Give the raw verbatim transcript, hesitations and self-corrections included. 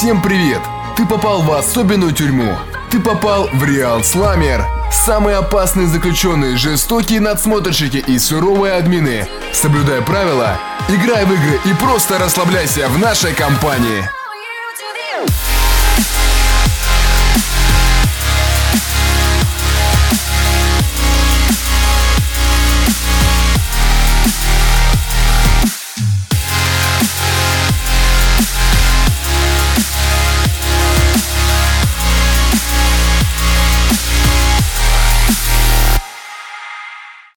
Всем привет! Ты попал в особенную тюрьму. Ты попал в Real Slammer. Самые опасные заключенные, жестокие надсмотрщики и суровые админы. Соблюдай правила, играй в игры и просто расслабляйся в нашей компании.